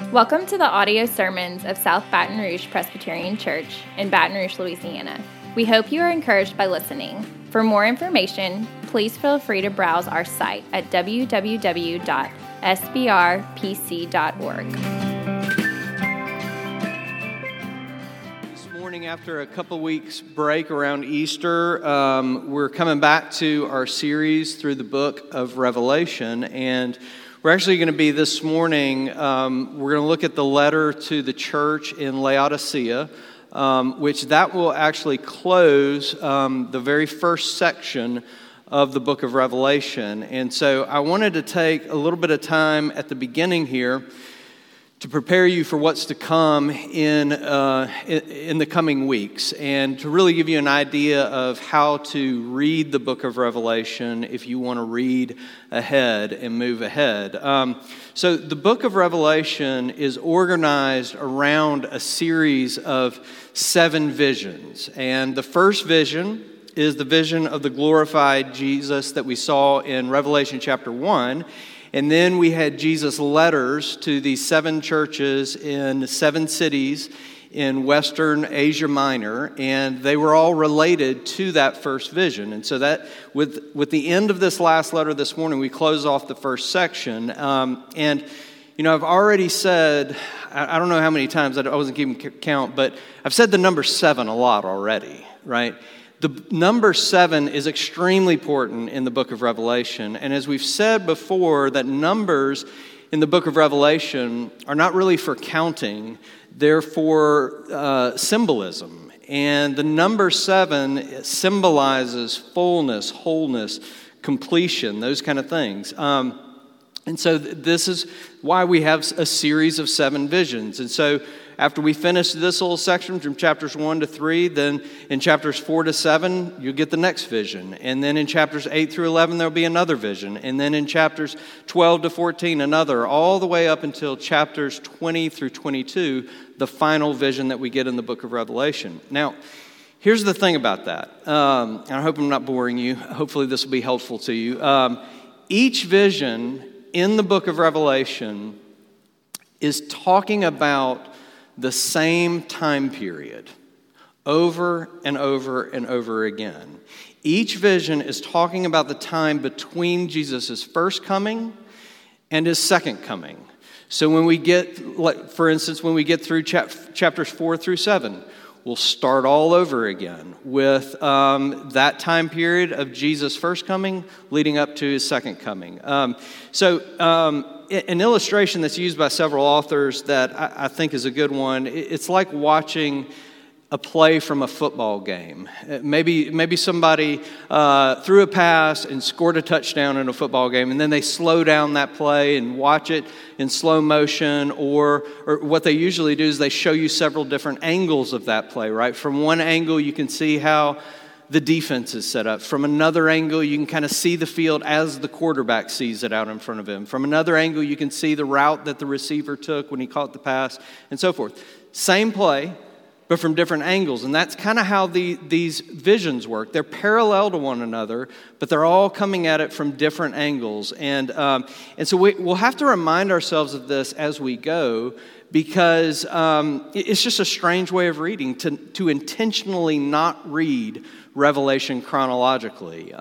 Welcome to the audio sermons of South Baton Rouge Presbyterian Church in Baton Rouge, Louisiana. We hope you are encouraged by listening. For more information, please feel free to browse our site at www.sbrpc.org. This morning, after a couple weeks break around Easter, we're coming back to our series through the book of Revelation, and we're actually going to be this morning, we're going to look at the letter to the church in Laodicea, which that will actually close the very first section of the book of Revelation. And so I wanted to take a little bit of time at the beginning here to prepare you for what's to come in the coming weeks, and to really give you an idea of how to read the book of Revelation if you want to read ahead and move ahead. So the book of Revelation is organized around a series of 7 visions, and the first vision is the vision of the glorified Jesus that we saw in Revelation chapter 1. And then we had Jesus' letters to these 7 churches in 7 cities in Western Asia Minor, and they were all related to that first vision. And so that, with the end of this last letter this morning, we close off the first section. And, you know, I've already said, I don't know how many times, I wasn't keeping count, but I've said the number 7 a lot already, right? The number 7 is extremely important in the book of Revelation. And as we've said before, that numbers in the book of Revelation are not really for counting, they're for symbolism. And the number 7 symbolizes fullness, wholeness, completion, those kind of things. And so this is why we have a series of 7 visions. And so after we finish this little section from chapters 1 to 3, then in chapters 4 to 7, you'll get the next vision. And then in chapters 8 through 11, there'll be another vision. And then in chapters 12 to 14, another, all the way up until chapters 20 through 22, the final vision that we get in the book of Revelation. Now, here's the thing about that. And I hope I'm not boring you. Hopefully this will be helpful to you. Each vision in the book of Revelation is talking about the same time period over and over and over again. Each vision is talking about the time between Jesus' first coming and his second coming. So when we get, like, for instance, when we get through chapters 4 through 7, we'll start all over again with that time period of Jesus' first coming leading up to his second coming. An illustration that's used by several authors that I think is a good one, it's like watching a play from a football game. Maybe somebody threw a pass and scored a touchdown in a football game, and then they slow down that play and watch it in slow motion, or what they usually do is they show you several different angles of that play, right? From one angle, you can see how the defense is set up. From another angle, you can kind of see the field as the quarterback sees it out in front of him. From another angle, you can see the route that the receiver took when he caught the pass, and so forth. Same play, but from different angles. And that's kind of how these visions work. They're parallel to one another, but they're all coming at it from different angles. And so we'll have to remind ourselves of this as we go, because it's just a strange way of reading to intentionally not read Revelation chronologically.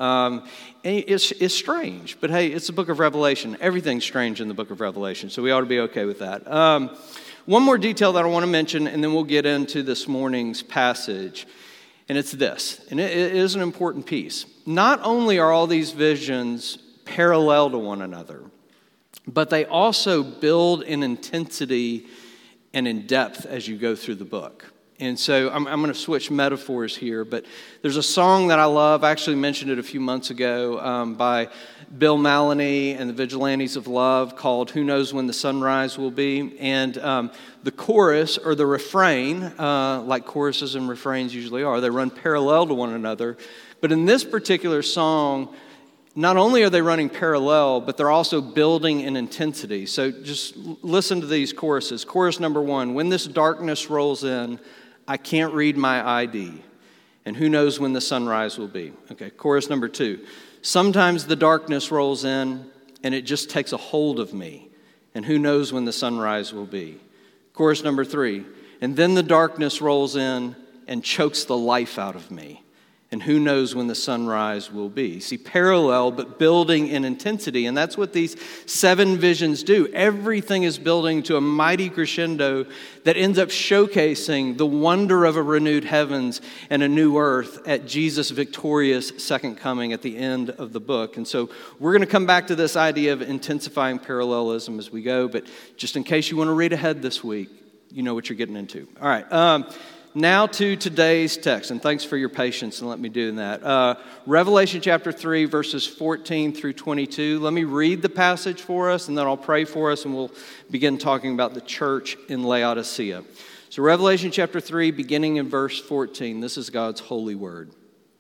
It's strange, but hey, it's the book of Revelation. Everything's strange in the book of Revelation, so we ought to be okay with that. One more detail that I want to mention, and then we'll get into this morning's passage, and it's this, and it is an important piece. Not only are all these visions parallel to one another, but they also build in intensity and in depth as you go through the book. And so I'm going to switch metaphors here, but there's a song that I love. I actually mentioned it a few months ago by Bill Maloney and the Vigilantes of Love, called Who Knows When the Sunrise Will Be. And the chorus or the refrain, like choruses and refrains usually are, they run parallel to one another. But in this particular song, not only are they running parallel, but they're also building in intensity. So just listen to these choruses. Chorus number 1, when this darkness rolls in, I can't read my ID, and who knows when the sunrise will be. Okay, chorus number 2. Sometimes the darkness rolls in, and it just takes a hold of me, and who knows when the sunrise will be? Chorus number 3, and then the darkness rolls in and chokes the life out of me, and who knows when the sunrise will be? See, parallel but building in intensity, and that's what these 7 visions do. Everything is building to a mighty crescendo that ends up showcasing the wonder of a renewed heavens and a new earth at Jesus' victorious second coming at the end of the book. And so we're going to come back to this idea of intensifying parallelism as we go, but just in case you want to read ahead this week, you know what you're getting into. All right. Now to today's text, and thanks for your patience and let me do that. Revelation chapter 3, verses 14 through 22. Let me read the passage for us, and then I'll pray for us, and we'll begin talking about the church in Laodicea. So Revelation chapter 3, beginning in verse 14, this is God's holy word.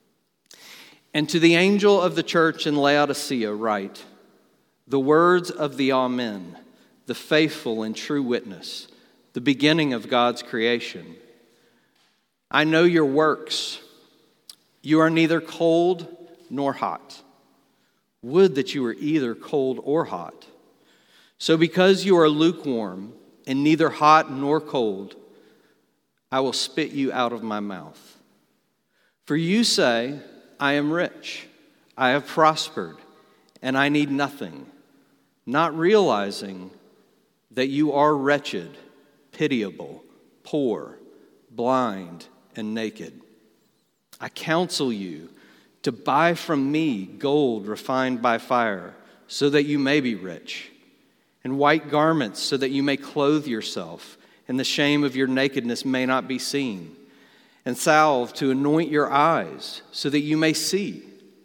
And to the angel of the church in Laodicea write, the words of the Amen, the faithful and true witness, the beginning of God's creation. I know your works. You are neither cold nor hot. Would that you were either cold or hot. So because you are lukewarm and neither hot nor cold, I will spit you out of my mouth. For you say, I am rich, I have prospered, and I need nothing, not realizing that you are wretched, pitiable, poor, blind, and naked. I counsel you to buy from me gold refined by fire, so that you may be rich, and white garments, so that you may clothe yourself, and the shame of your nakedness may not be seen, and salve to anoint your eyes, so that you may see.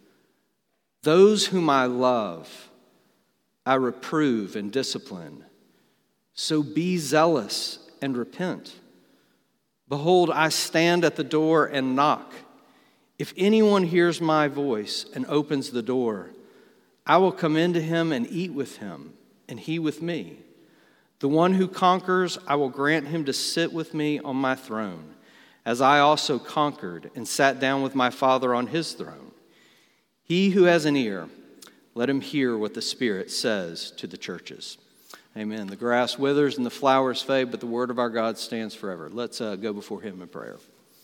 Those whom I love, I reprove and discipline. So be zealous and repent. Behold, I stand at the door and knock. If anyone hears my voice and opens the door, I will come into him and eat with him, and he with me. The one who conquers, I will grant him to sit with me on my throne, as I also conquered and sat down with my Father on his throne. He who has an ear, let him hear what the Spirit says to the churches. Amen. The grass withers and the flowers fade, but the word of our God stands forever. Let's go before him in prayer.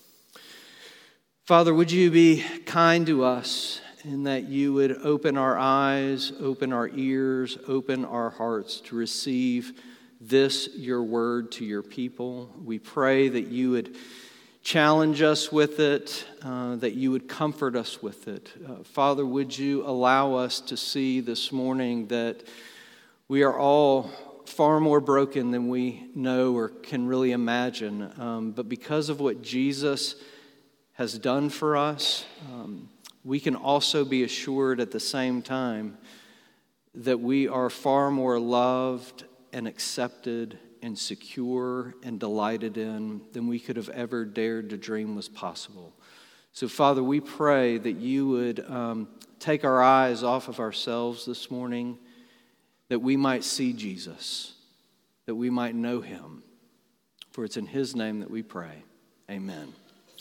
Father, would you be kind to us in that you would open our eyes, open our ears, open our hearts to receive this, your word, to your people. We pray that you would challenge us with it, that you would comfort us with it. Father, would you allow us to see this morning that we are all far more broken than we know or can really imagine. But because of what Jesus has done for us, we can also be assured at the same time that we are far more loved and accepted and secure and delighted in than we could have ever dared to dream was possible. So, Father, we pray that you would take our eyes off of ourselves this morning, that we might see Jesus, that we might know him. For it's in his name that we pray. Amen.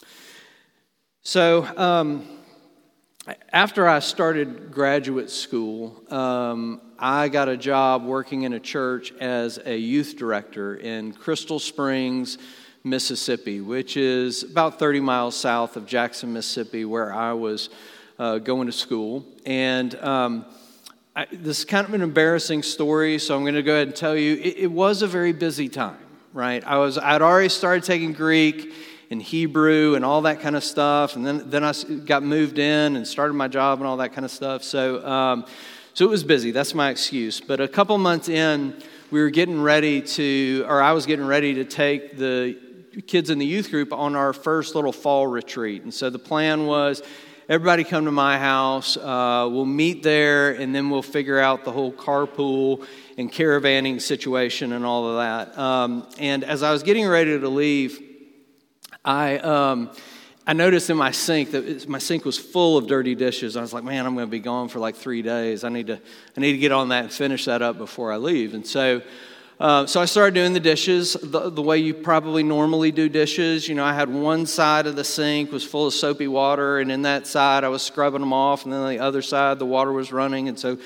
So, after I started graduate school, I got a job working in a church as a youth director in Crystal Springs, Mississippi, which is about 30 miles south of Jackson, Mississippi, where I was going to school. And this is kind of an embarrassing story, so I'm going to go ahead and tell you, it was a very busy time, right? I'd already started taking Greek and Hebrew and all that kind of stuff, and then I got moved in and started my job and all that kind of stuff. So it was busy. That's my excuse. But a couple months in, I was getting ready to take the kids in the youth group on our first little fall retreat. And so the plan was, everybody come to my house, we'll meet there, and then we'll figure out the whole carpool and caravanning situation and all of that. And as I was getting ready to leave, I noticed in my sink that my sink was full of dirty dishes. I was like, man, I'm going to be gone for like 3 days. I need to get on that and finish that up before I leave. And so I started doing the dishes the way you probably normally do dishes. You know, I had one side of the sink was full of soapy water, and in that side I was scrubbing them off, and then on the other side the water was running. And so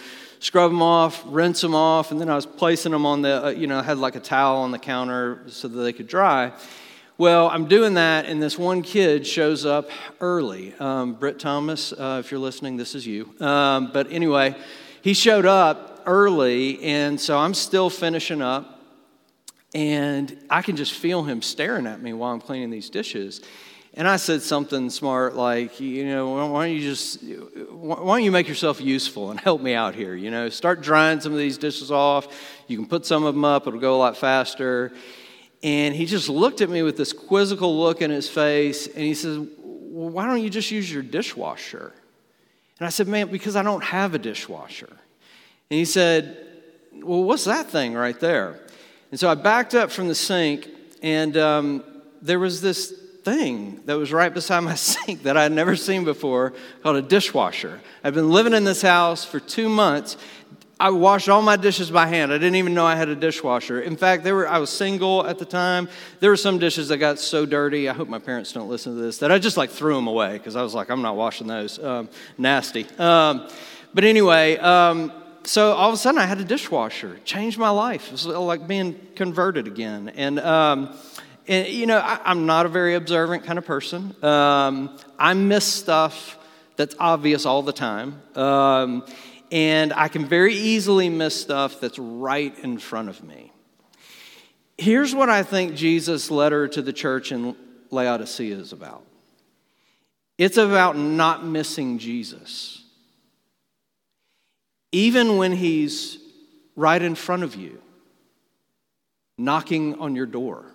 scrub them off, rinse them off, and then I was placing them on the, I had like a towel on the counter so that they could dry. Well, I'm doing that, and this one kid shows up early. Britt Thomas, if you're listening, this is you. But anyway, he showed up early, and so I'm still finishing up, and I can just feel him staring at me while I'm cleaning these dishes. And I said something smart like, why don't you make yourself useful and help me out here? Start drying some of these dishes off. You can put some of them up. It'll go a lot faster. And he just looked at me with this quizzical look in his face, and he says, well, why don't you just use your dishwasher? And I said, man, because I don't have a dishwasher. And he said, well, what's that thing right there? And so I backed up from the sink, and there was this thing that was right beside my sink that I had never seen before called a dishwasher. I've been living in this house for 2 months. I washed all my dishes by hand. I didn't even know I had a dishwasher. In fact, I was single at the time. There were some dishes that got so dirty, I hope my parents don't listen to this, that I just threw them away because I was like, I'm not washing those. Nasty. But anyway, so all of a sudden I had a dishwasher. Changed my life. It was like being converted again. And I'm not a very observant kind of person. I miss stuff that's obvious all the time. And I can very easily miss stuff that's right in front of me. Here's what I think Jesus' letter to the church in Laodicea is about. It's about not missing Jesus. Even when he's right in front of you, knocking on your door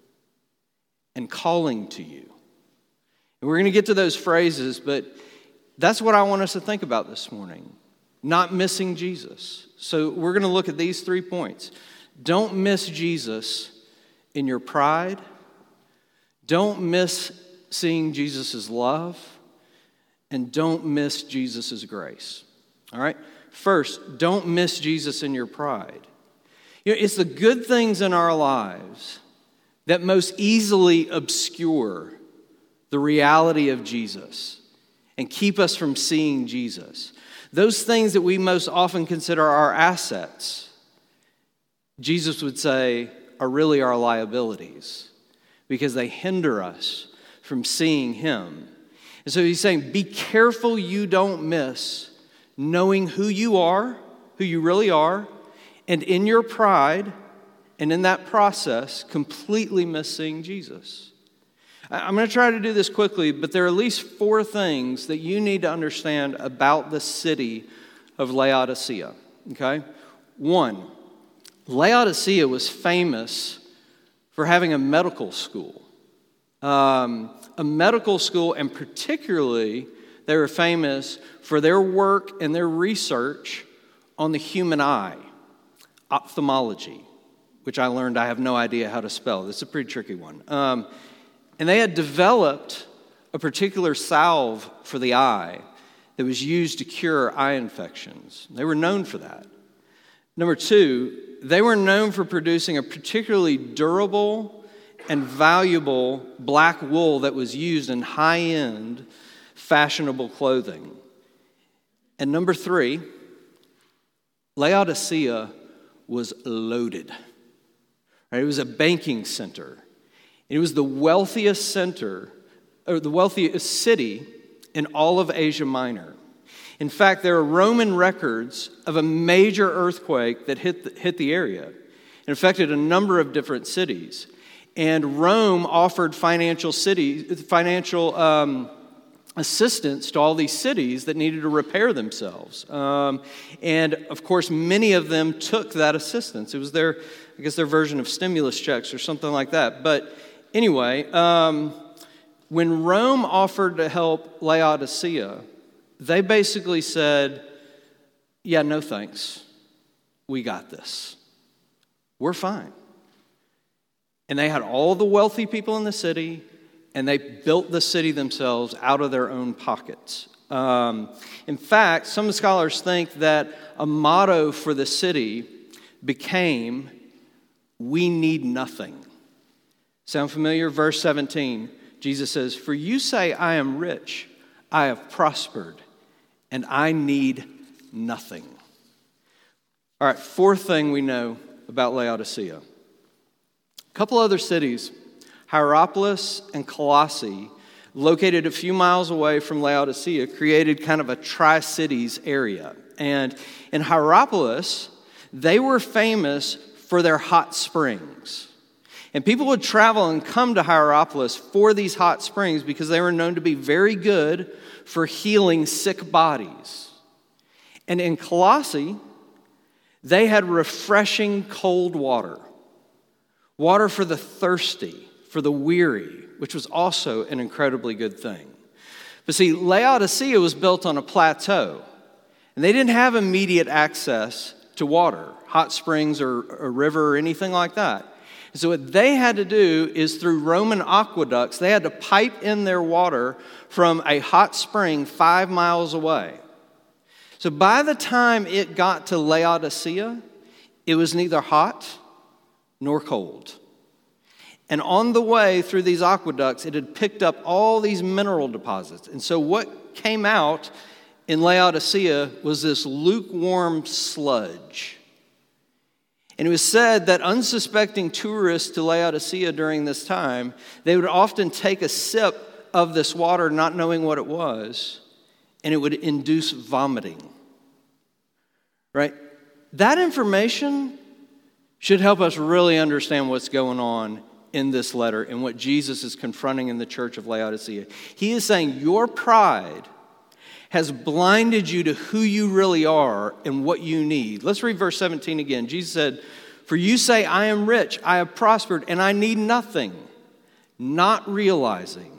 and calling to you. And we're going to get to those phrases, but that's what I want us to think about this morning. Not missing Jesus. So we're going to look at these 3 points. Don't miss Jesus in your pride. Don't miss seeing Jesus' love. And don't miss Jesus' grace. All right? First, don't miss Jesus in your pride. It's the good things in our lives that most easily obscure the reality of Jesus and keep us from seeing Jesus. Those things that we most often consider our assets, Jesus would say, are really our liabilities because they hinder us from seeing him. And so he's saying, be careful you don't miss knowing who you are, who you really are, and in your pride and in that process, completely miss seeing Jesus. I'm going to try to do this quickly, but there are at least 4 things that you need to understand about the city of Laodicea, okay? 1, Laodicea was famous for having a medical school. And particularly they were famous for their work and their research on the human eye, ophthalmology, which I learned I have no idea how to spell. It's a pretty tricky one. And they had developed a particular salve for the eye that was used to cure eye infections. They were known for that. Number 2, they were known for producing a particularly durable and valuable black wool that was used in high-end, fashionable clothing. And number 3, Laodicea was loaded. Right? It was a banking center. It was the wealthiest center, or the wealthiest city in all of Asia Minor. In fact, there are Roman records of a major earthquake that hit the area. It affected a number of different cities. And Rome offered financial assistance to all these cities that needed to repair themselves. And of course, many of them took that assistance. It was their version of stimulus checks or something like that. But anyway, when Rome offered to help Laodicea, they basically said, yeah, no thanks. We got this. We're fine. And they had all the wealthy people in the city, and they built the city themselves out of their own pockets. In fact, some scholars think that a motto for the city became, we need nothing. Sound familiar? Verse 17, Jesus says, for you say, I am rich, I have prospered, and I need nothing. All right, fourth thing we know about Laodicea. A couple other cities, Hierapolis and Colossae, located a few miles away from Laodicea, created kind of a Tri-Cities area. And in Hierapolis, they were famous for their hot springs. And people would travel and come to Hierapolis for these hot springs because they were known to be very good for healing sick bodies. And in Colossae, they had refreshing cold water. Water for the thirsty, for the weary, which was also an incredibly good thing. But see, Laodicea was built on a plateau, and they didn't have immediate access to water, hot springs or a river or anything like that. And so what they had to do is through Roman aqueducts, they had to pipe in their water from a hot spring 5 miles away. So by the time it got to Laodicea, it was neither hot nor cold. And on the way through these aqueducts, it had picked up all these mineral deposits. And so what came out in Laodicea was this lukewarm sludge. And it was said that unsuspecting tourists to Laodicea during this time, they would often take a sip of this water not knowing what it was, and it would induce vomiting. Right? That information should help us really understand what's going on in this letter and what Jesus is confronting in the church of Laodicea. He is saying your pride has blinded you to who you really are and what you need. Let's read verse 17 again. Jesus said, "For you say, I am rich, I have prospered, and I need nothing, not realizing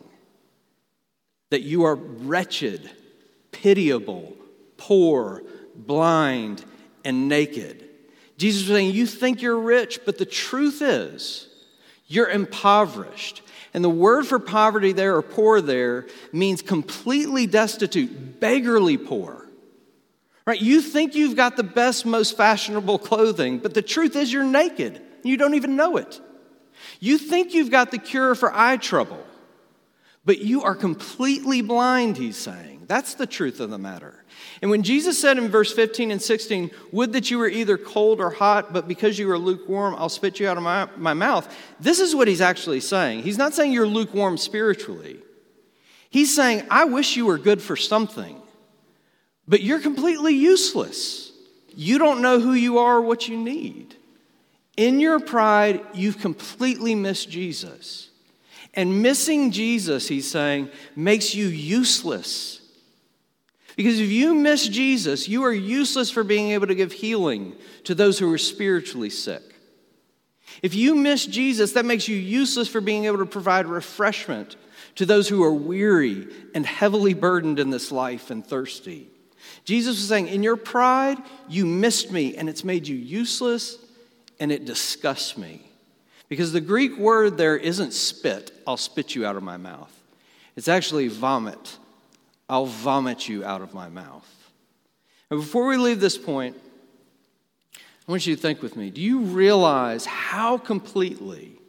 that you are wretched, pitiable, poor, blind, and naked." Jesus was saying, you think you're rich, but the truth is, you're impoverished. And the word for poverty there, or poor there, means completely destitute, beggarly poor. Right? You think you've got the best, most fashionable clothing, but the truth is you're naked. You don't even know it. You think you've got the cure for eye trouble, but you are completely blind, he's saying. That's the truth of the matter. And when Jesus said in verse 15 and 16, "Would that you were either cold or hot, but because you are lukewarm, I'll spit you out of my mouth," this is what he's actually saying. He's not saying you're lukewarm spiritually. He's saying, I wish you were good for something, but you're completely useless. You don't know who you are or what you need. In your pride, you've completely missed Jesus. And missing Jesus, he's saying, makes you useless. Because if you miss Jesus, you are useless for being able to give healing to those who are spiritually sick. If you miss Jesus, that makes you useless for being able to provide refreshment to those who are weary and heavily burdened in this life and thirsty. Jesus was saying, in your pride, you missed me, and it's made you useless, and it disgusts me. Because the Greek word there isn't spit, I'll spit you out of my mouth. It's actually vomit. I'll vomit you out of my mouth. And before we leave this point, I want you to think with me. Do you realize how completely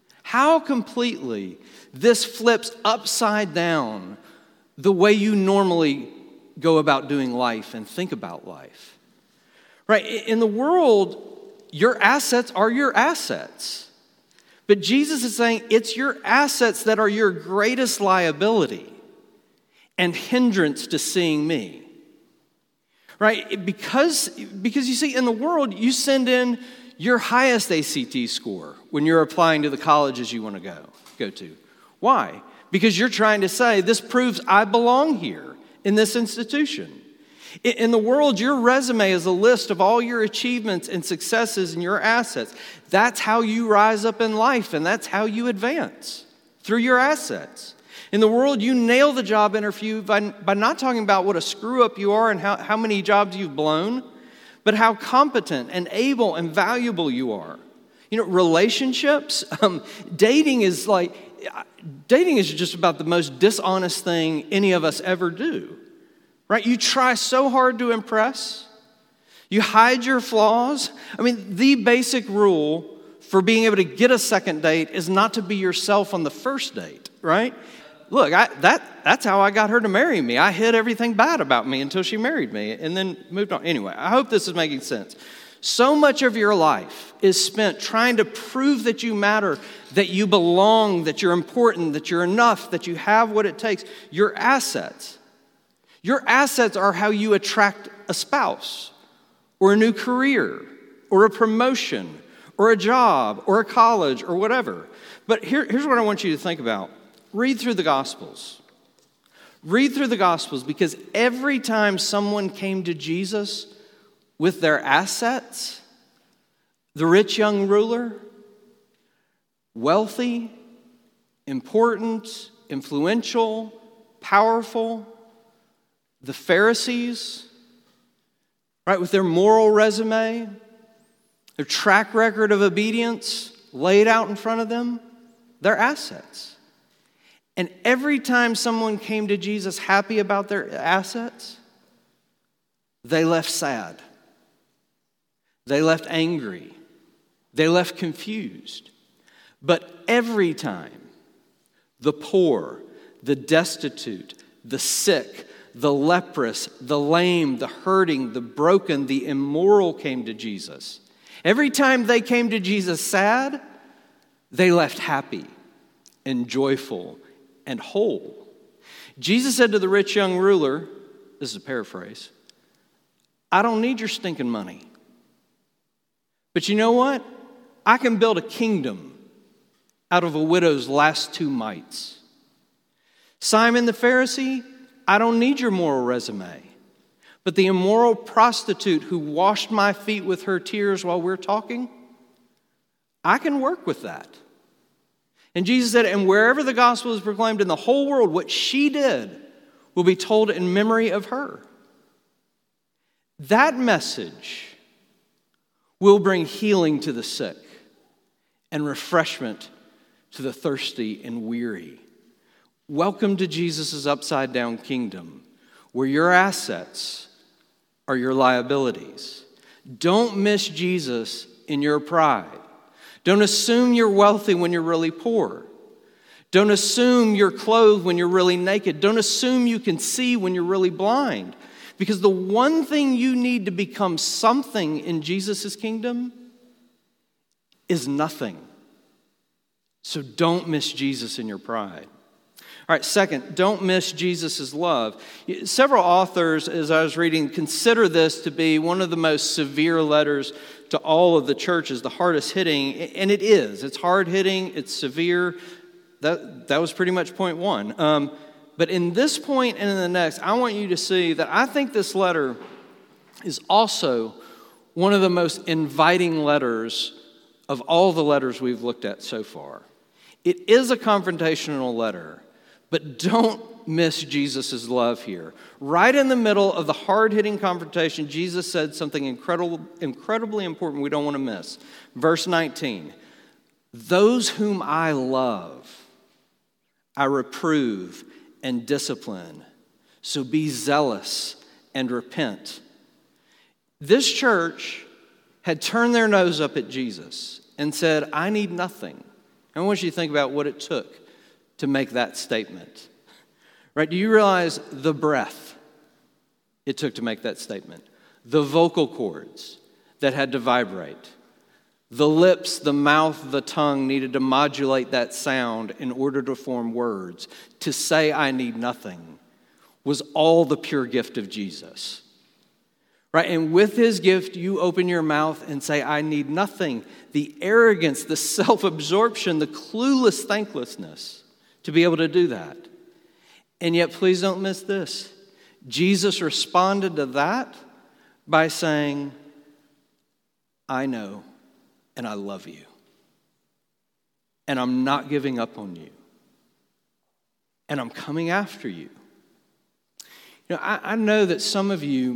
this flips upside down the way you normally go about doing life and think about life? Right? In the world, your assets are your assets. But Jesus is saying it's your assets that are your greatest liability and hindrance to seeing me. Right? Because you see, in the world, you send in your highest ACT score when you're applying to the colleges you want to go to. Why? Because you're trying to say, this proves I belong here in this institution. In the world, your resume is a list of all your achievements and successes and your assets. That's how you rise up in life, and that's how you advance, through your assets. In the world, you nail the job interview by not talking about what a screw-up you are and how many jobs you've blown, but how competent and able and valuable you are. You know, relationships, dating is just about the most dishonest thing any of us ever do. Right? You try so hard to impress. You hide your flaws. I mean, the basic rule for being able to get a second date is not to be yourself on the first date, right? Look, that's how I got her to marry me. I hid everything bad about me until she married me and then moved on. Anyway, I hope this is making sense. So much of your life is spent trying to prove that you matter, that you belong, that you're important, that you're enough, that you have what it takes. Your assets. Your assets are how you attract a spouse, or a new career, or a promotion, or a job, or a college, or whatever. But here's what I want you to think about. Read through the Gospels. Read through the Gospels, because every time someone came to Jesus with their assets, the rich young ruler, wealthy, important, influential, powerful, the Pharisees, right, with their moral resume, their track record of obedience laid out in front of them, their assets. And every time someone came to Jesus happy about their assets, they left sad. They left angry. They left confused. But every time the poor, the destitute, the sick, the leprous, the lame, the hurting, the broken, the immoral came to Jesus, every time they came to Jesus sad, they left happy and joyful and whole. Jesus said to the rich young ruler, this is a paraphrase, I don't need your stinking money. But you know what? I can build a kingdom out of a widow's last 2 mites. Simon the Pharisee, I don't need your moral resume. But the immoral prostitute who washed my feet with her tears while we're talking, I can work with that. And Jesus said, and wherever the gospel is proclaimed in the whole world, what she did will be told in memory of her. That message will bring healing to the sick and refreshment to the thirsty and weary. Welcome to Jesus' upside-down kingdom, where your assets are your liabilities. Don't miss Jesus in your pride. Don't assume you're wealthy when you're really poor. Don't assume you're clothed when you're really naked. Don't assume you can see when you're really blind. Because the one thing you need to become something in Jesus' kingdom is nothing. So don't miss Jesus in your pride. All right, second, don't miss Jesus' love. Several authors, as I was reading, consider this to be one of the most severe letters to all of the churches, the hardest hitting, and it is. It's hard hitting, it's severe. That was pretty much point one. But in this point and in the next, I want you to see that I think this letter is also one of the most inviting letters of all the letters we've looked at so far. It is a confrontational letter, but don't miss Jesus' love here. Right in the middle of the hard-hitting confrontation, Jesus said something incredibly important we don't want to miss. Verse 19, those whom I love, I reprove and discipline. So be zealous and repent. This church had turned their nose up at Jesus and said, I need nothing. I want you to think about what it took to make that statement. Right? Do you realize the breath it took to make that statement? The vocal cords that had to vibrate. The lips, the mouth, the tongue needed to modulate that sound in order to form words. To say I need nothing was all the pure gift of Jesus. Right? And with his gift, you open your mouth and say, I need nothing. The arrogance, the self-absorption, the clueless thanklessness to be able to do that. And yet, please don't miss this. Jesus responded to that by saying, I know and I love you. And I'm not giving up on you. And I'm coming after you. You know, I know that some of you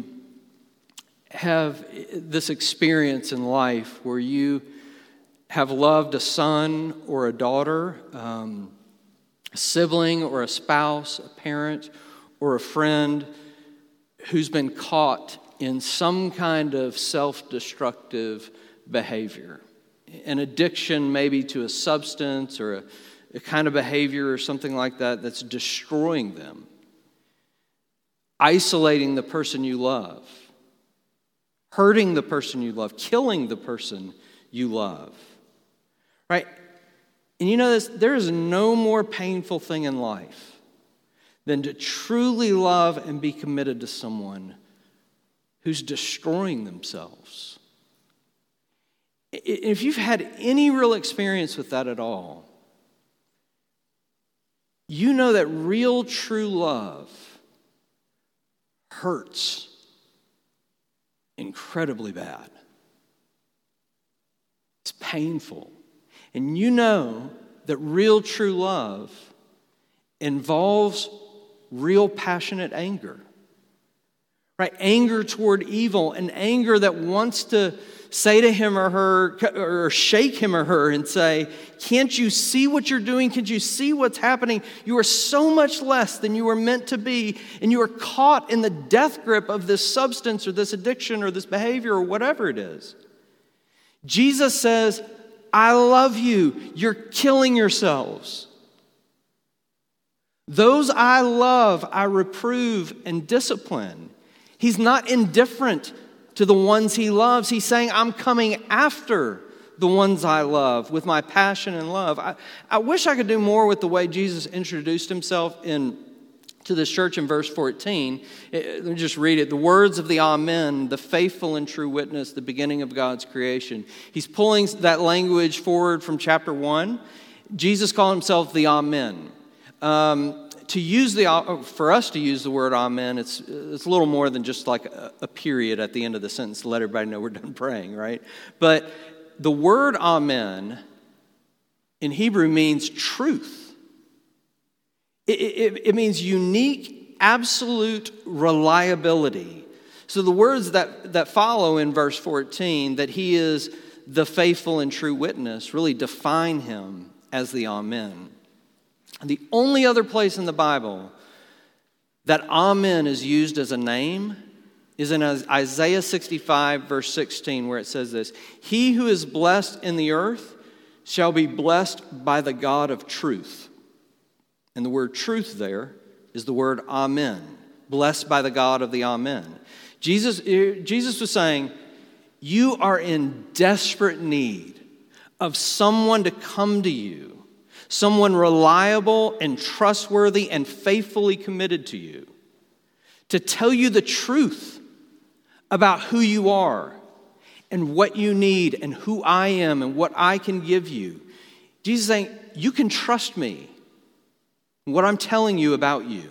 have this experience in life where you have loved a son or a daughter, a sibling or a spouse, a parent or a friend who's been caught in some kind of self-destructive behavior. An addiction maybe to a substance or a kind of behavior or something like that that's destroying them. Isolating the person you love. hurting the person you love, killing the person you love, right? And you know this, there is no more painful thing in life than to truly love and be committed to someone who's destroying themselves. If you've had any real experience with that at all, you know that real, true love hurts incredibly bad. It's painful. And you know that real, true love involves real, passionate anger. Right? Anger toward evil, and anger that wants to say to him or her, or shake him or her and say, can't you see what you're doing? Can't you see what's happening? You are so much less than you were meant to be, and you are caught in the death grip of this substance or this addiction or this behavior or whatever it is. Jesus says, I love you. You're killing yourselves. Those I love, I reprove and discipline. He's not indifferent to the ones he loves. He's saying, I'm coming after the ones I love with my passion and love. I wish I could do more with the way Jesus introduced himself to this church in verse 14. Let me just read it. The words of the Amen, the faithful and true witness, the beginning of God's creation. He's pulling that language forward from chapter 1. Jesus called himself the Amen. For us to use the word amen, it's a little more than just like a period at the end of the sentence to let everybody know we're done praying, right? But the word amen in Hebrew means truth. It means unique, absolute reliability. So the words that follow in verse 14, that he is the faithful and true witness, really define him as the amen. The only other place in the Bible that amen is used as a name is in Isaiah 65, verse 16, where it says this, he who is blessed in the earth shall be blessed by the God of truth. And the word truth there is the word amen, blessed by the God of the amen. Jesus was saying, you are in desperate need of someone to come to you, someone reliable and trustworthy and faithfully committed to you, to tell you the truth about who you are and what you need and who I am and what I can give you. Jesus is saying, you can trust me, what I'm telling you about you,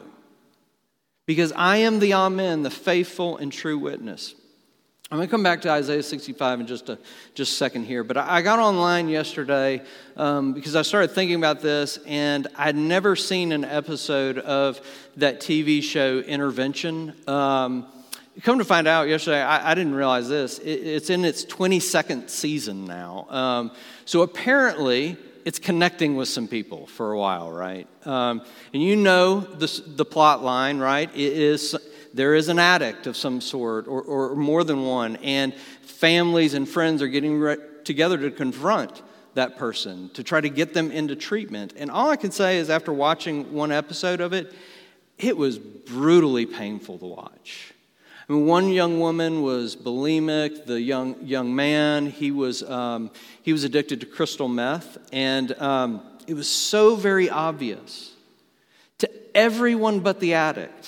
because I am the Amen, the faithful and true witness. I'm going to come back to Isaiah 65 in just a second here, but I got online yesterday because I started thinking about this, and I'd never seen an episode of that TV show Intervention. Come to find out yesterday, I didn't realize this. It's in its 22nd season now. So apparently, it's connecting with some people for a while, right? And you know the plot line, right? There is an addict of some sort or more than one, and families and friends are getting together to confront that person, to try to get them into treatment. And all I can say is after watching one episode of it, it was brutally painful to watch. I mean, one young woman was bulimic. The young man, he was addicted to crystal meth, and it was so very obvious to everyone but the addict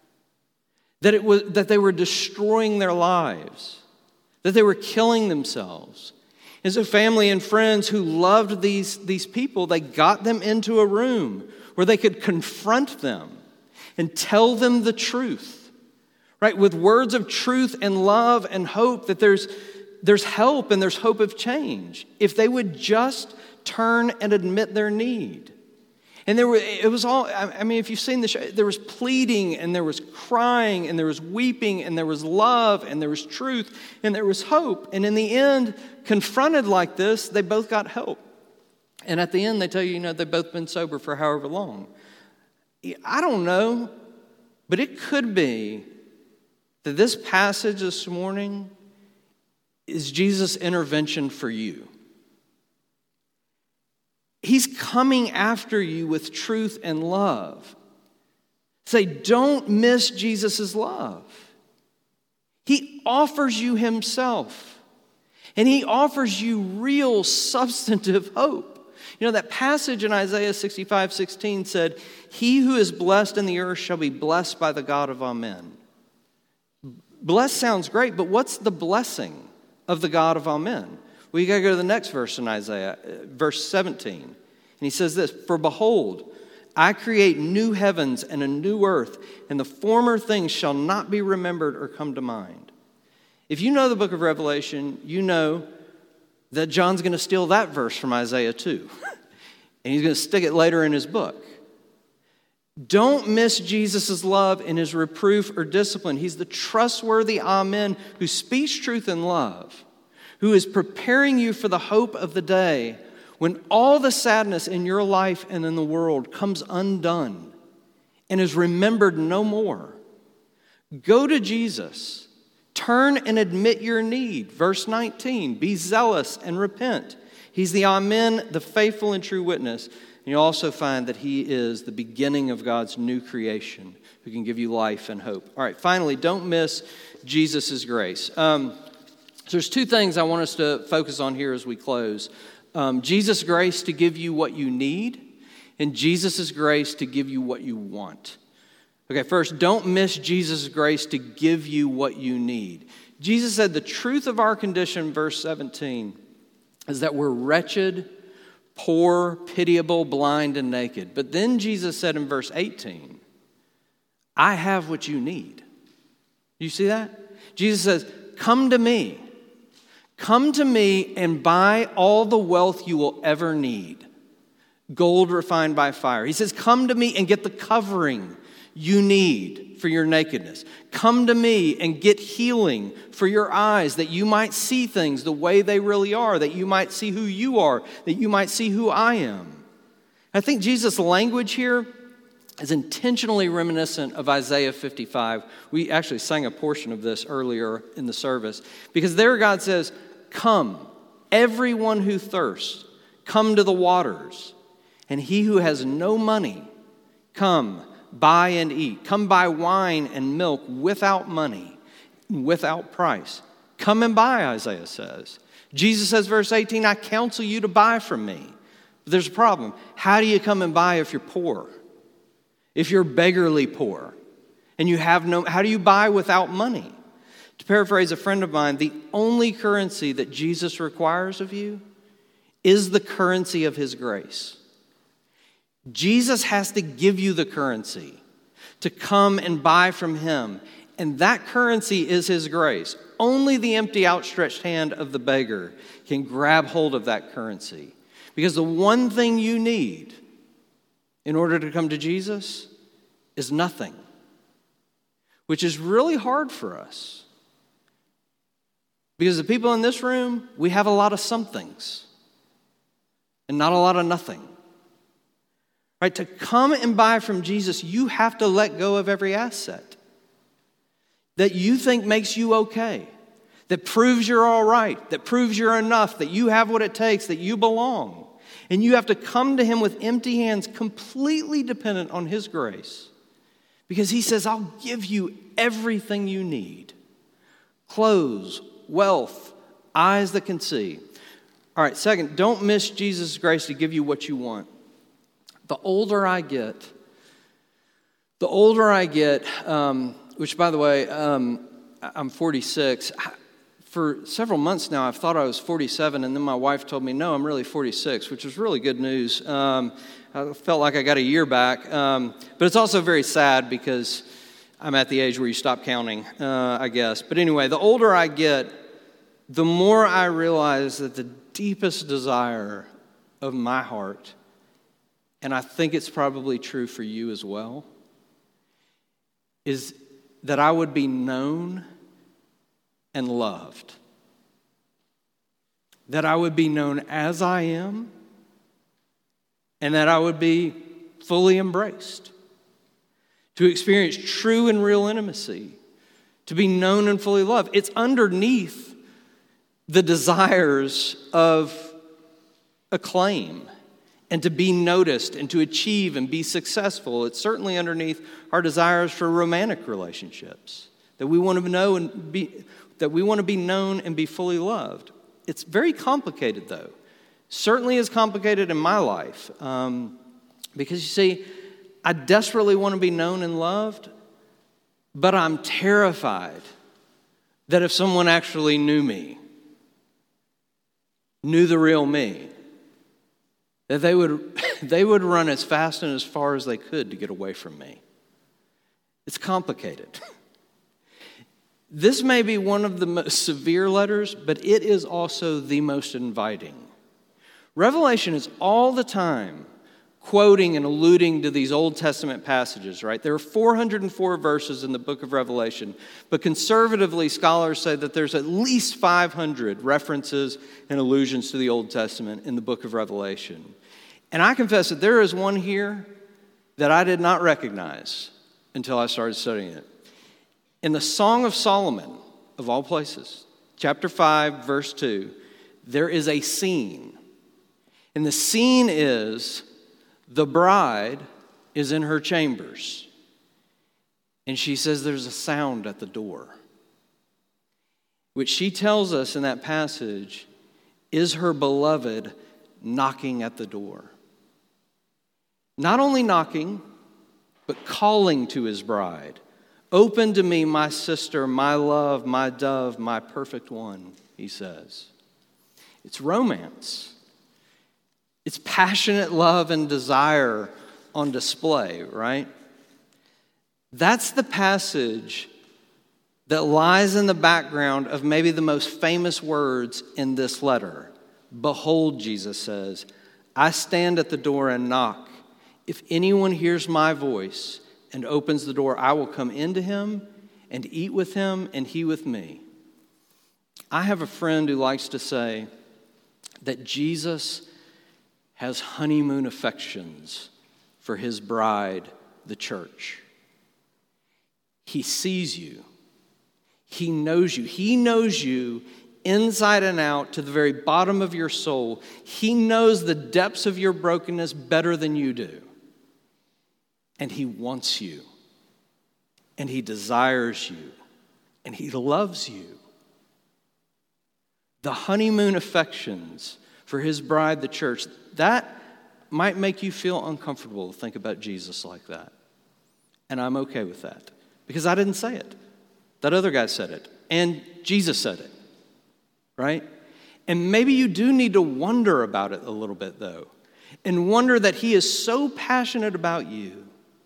that they were destroying their lives, that they were killing themselves. And so family and friends who loved these people, they got them into a room where they could confront them and tell them the truth, right? With words of truth and love and hope that there's help and there's hope of change if they would just turn and admit their need. And if you've seen the show, there was pleading and there was crying and there was weeping and there was love and there was truth and there was hope. And in the end, confronted like this, they both got help. And at the end, they tell you, they've both been sober for however long. I don't know, but it could be that this passage this morning is Jesus' intervention for you. He's coming after you with truth and love. Say, don't miss Jesus' love. He offers you himself. And he offers you real substantive hope. You know, that passage in Isaiah 65:16 said, "He who is blessed in the earth shall be blessed by the God of all men." Blessed sounds great, but what's the blessing of the God of all men? Well, you got to go to the next verse in Isaiah, verse 17. And he says this, "For behold, I create new heavens and a new earth, and the former things shall not be remembered or come to mind." If you know the book of Revelation, you know that John's going to steal that verse from Isaiah too. And he's going to stick it later in his book. Don't miss Jesus' love in his reproof or discipline. He's the trustworthy Amen who speaks truth in love, who is preparing you for the hope of the day when all the sadness in your life and in the world comes undone and is remembered no more. Go to Jesus. Turn and admit your need. Verse 19, be zealous and repent. He's the Amen, the faithful and true witness. And you'll also find that he is the beginning of God's new creation who can give you life and hope. All right, finally, don't miss Jesus' grace. So there's two things I want us to focus on here as we close. Jesus' grace to give you what you need, and Jesus' grace to give you what you want. Okay, first, don't miss Jesus' grace to give you what you need. Jesus said the truth of our condition, verse 17, is that we're wretched, poor, pitiable, blind, and naked. But then Jesus said in verse 18, I have what you need. You see that? Jesus says, come to me. Come to me and buy all the wealth you will ever need. Gold refined by fire. He says, come to me and get the covering you need for your nakedness. Come to me and get healing for your eyes, that you might see things the way they really are, that you might see who you are, that you might see who I am. I think Jesus' language here is intentionally reminiscent of Isaiah 55. We actually sang a portion of this earlier in the service, because there God says, come, everyone who thirsts, come to the waters, and he who has no money, come, buy and eat. Come buy wine and milk without money, without price. Come and buy, Isaiah says. Jesus says, verse 18, I counsel you to buy from me. But there's a problem. How do you come and buy if you're poor? If you're beggarly poor and you have no, how do you buy without money? To paraphrase a friend of mine, the only currency that Jesus requires of you is the currency of his grace. Jesus has to give you the currency to come and buy from him. And that currency is his grace. Only the empty outstretched hand of the beggar can grab hold of that currency. Because the one thing you need in order to come to Jesus is nothing. Which is really hard for us. Because the people in this room, we have a lot of somethings and not a lot of nothing. Right, to come and buy from Jesus, you have to let go of every asset that you think makes you okay, that proves you're all right, that proves you're enough, that you have what it takes, that you belong. And you have to come to him with empty hands, completely dependent on his grace. Because he says, I'll give you everything you need. Clothes, wealth, eyes that can see. All right, second, don't miss Jesus' grace to give you what you want. The older I get, which by the way, I'm 46. For several months now, I've thought I was 47, and then my wife told me, no, I'm really 46, which was really good news. I felt like I got a year back, but it's also very sad because I'm at the age where you stop counting, I guess. But anyway, the older I get, the more I realize that the deepest desire of my heart, and I think it's probably true for you as well, is that I would be known and loved. That I would be known as I am, and that I would be fully embraced. To experience true and real intimacy. To be known and fully loved. It's underneath the desires of acclaim and to be noticed and to achieve and be successful. It's certainly underneath our desires for romantic relationships, that we want to know and that we want to be known and be fully loved. It's very complicated, though. Certainly is complicated in my life. Because you see, I desperately want to be known and loved, but I'm terrified that if someone actually knew me, knew the real me, that they would run as fast and as far as they could to get away from me. It's complicated. This may be one of the most severe letters, but it is also the most inviting. Revelation is all the time quoting and alluding to these Old Testament passages, right? There are 404 verses in the book of Revelation, but conservatively, scholars say that there's at least 500 references and allusions to the Old Testament in the book of Revelation. And I confess that there is one here that I did not recognize until I started studying it. In the Song of Solomon, of all places, chapter 5, verse 2, there is a scene. And the scene is the bride is in her chambers. And she says there's a sound at the door, which she tells us in that passage is her beloved knocking at the door. Not only knocking, but calling to his bride. Open to me, my sister, my love, my dove, my perfect one, he says. It's romance. It's passionate love and desire on display, right? That's the passage that lies in the background of maybe the most famous words in this letter. Behold, Jesus says, I stand at the door and knock. If anyone hears my voice and opens the door, I will come into him and eat with him and he with me. I have a friend who likes to say that Jesus has honeymoon affections for his bride, the church. He sees you. He knows you. He knows you inside and out to the very bottom of your soul. He knows the depths of your brokenness better than you do. And he wants you. And he desires you. And he loves you. The honeymoon affections for his bride, the church, that might make you feel uncomfortable to think about Jesus like that. And I'm okay with that. Because I didn't say it. That other guy said it. And Jesus said it. Right? And maybe you do need to wonder about it a little bit, though. And wonder that he is so passionate about you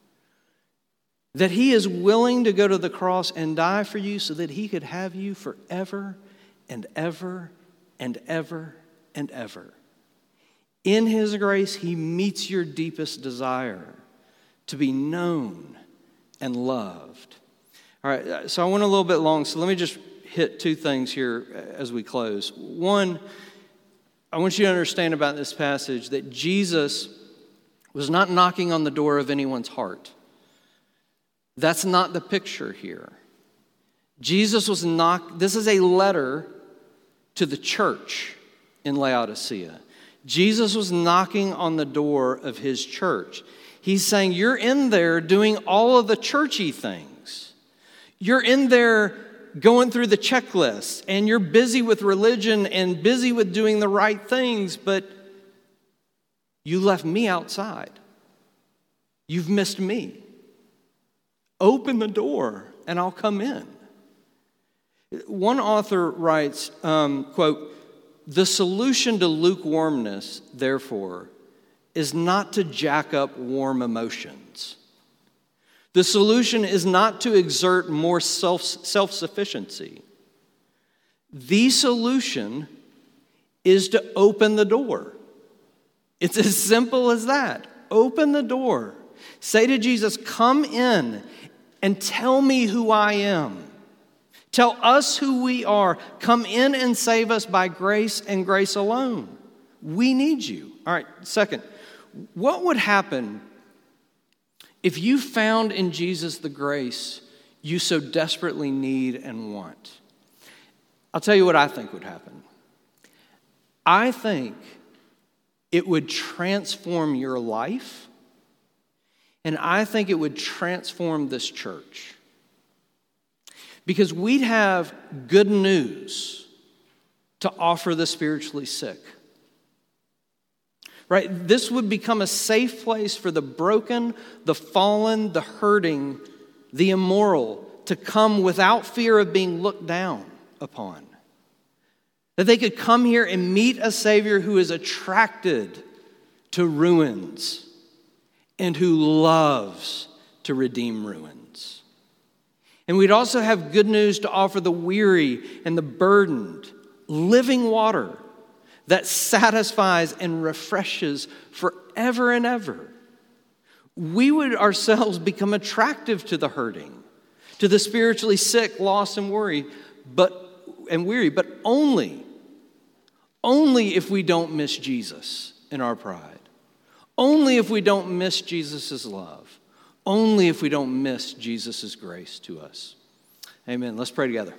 that he is willing to go to the cross and die for you so that he could have you forever and ever and ever and ever. In his grace, he meets your deepest desire to be known and loved. All right, so I went a little bit long, so let me just hit two things here as we close. One, I want you to understand about this passage that Jesus was not knocking on the door of anyone's heart. That's not the picture here. Jesus was this is a letter to the church in Laodicea. Jesus was knocking on the door of his church. He's saying, you're in there doing all of the churchy things. You're in there going through the checklist, and you're busy with religion and busy with doing the right things, but you left me outside. You've missed me. Open the door, and I'll come in. One author writes, quote, the solution to lukewarmness, therefore, is not to jack up warm emotions. The solution is not to exert more self-sufficiency. The solution is to open the door. It's as simple as that. Open the door. Say to Jesus, come in and tell me who I am. Tell us who we are. Come in and save us by grace and grace alone. We need you. All right, second, what would happen if you found in Jesus the grace you so desperately need and want? I'll tell you what I think would happen. I think it would transform your life, and I think it would transform this church. because we'd have good news to offer the spiritually sick. Right? This would become a safe place for the broken, the fallen, the hurting, the immoral to come without fear of being looked down upon. That they could come here and meet a Savior who is attracted to ruins and who loves to redeem ruins. And we'd also have good news to offer the weary and the burdened, living water that satisfies and refreshes forever and ever. We would ourselves become attractive to the hurting, to the spiritually sick, lost, and weary, but only if we don't miss Jesus in our pride. Only if we don't miss Jesus' love. Only if we don't miss Jesus' grace to us. Amen. Let's pray together.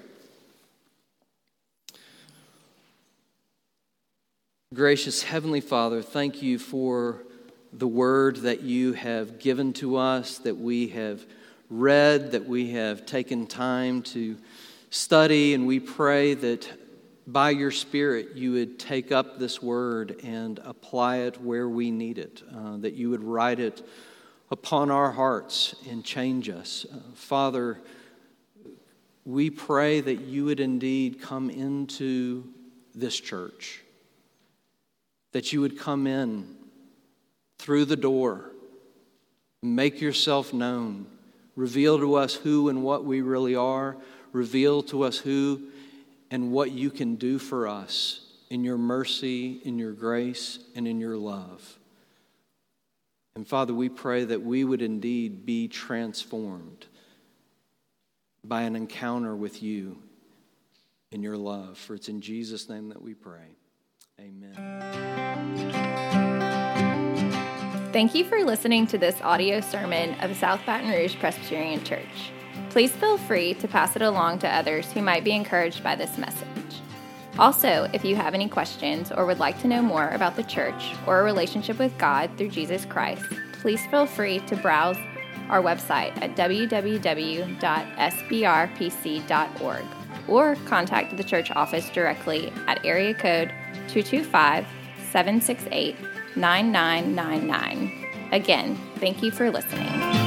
Gracious Heavenly Father, thank you for the word that you have given to us, that we have read, that we have taken time to study, and we pray that by your Spirit you would take up this word and apply it where we need it, that you would write it upon our hearts and change us. Father, we pray that you would indeed come into this church, that you would come in through the door, make yourself known, reveal to us who and what we really are, reveal to us who and what you can do for us in your mercy, in your grace, and in your love. And Father, we pray that we would indeed be transformed by an encounter with you in your love. For it's in Jesus' name that we pray. Amen. Thank you for listening to this audio sermon of South Baton Rouge Presbyterian Church. Please feel free to pass it along to others who might be encouraged by this message. Also, if you have any questions or would like to know more about the church or a relationship with God through Jesus Christ, please feel free to browse our website at www.sbrpc.org or contact the church office directly at area code 225-768-9999. Again, thank you for listening.